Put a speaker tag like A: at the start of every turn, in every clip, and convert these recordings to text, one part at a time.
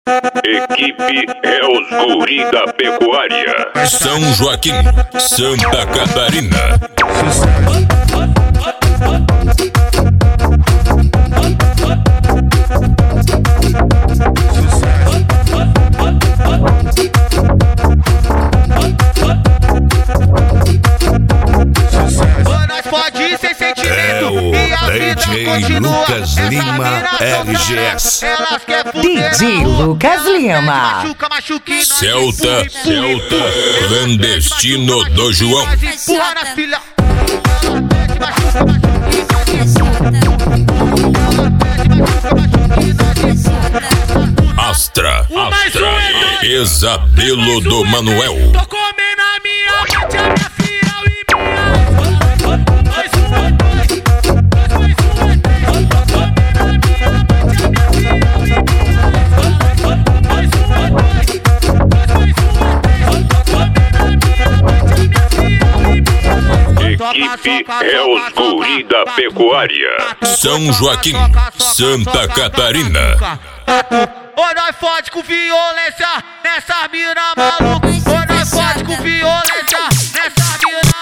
A: Equipe é os guri da pecuária.
B: São Joaquim, Santa Catarina.
C: Nós pode ser sentimento
B: É
C: e a vida
B: DJ
C: continua.
B: Lucas Lima, RGS.
C: Elas quer fuder,
D: DJ Lucas Lima.
C: Machuque,
B: Celta, clandestino do João.
C: empurra na filha.
B: Astra, Pesadelo do Manuel.
C: Tô comendo a minha mate, a minha fiel e minha. Mais um é dois, mais um é três. Tô comendo a minha mate, a minha fiel e minha. Mais um é dois, mais um é três. Tô comendo a minha mate, a minha fiel e minha.
A: Equipe é os guri da pecuária.
B: São Joaquim, Santa Catarina.
C: Ou nós fode com violência nessa mina maluca. Ou nós fode com violência nessa mina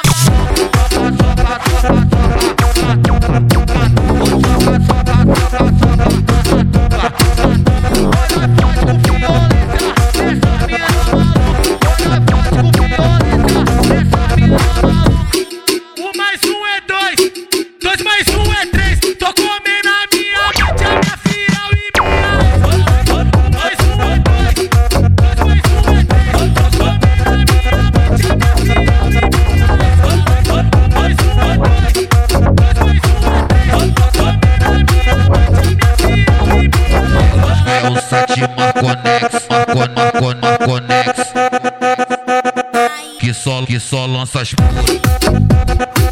C: maluca. Mais um é dois, dois mais um é três. Tô comendo a minha mate, a minha fiel e minha. Mais um é dois, dois mais um é três. Tô comendo a minha mate, a minha fiel e minha. Mais um é dois, dois mais um é três. Tô comendo a minha mate, a minha fiel e minha. É o 7 Marconex, que só lança as putas.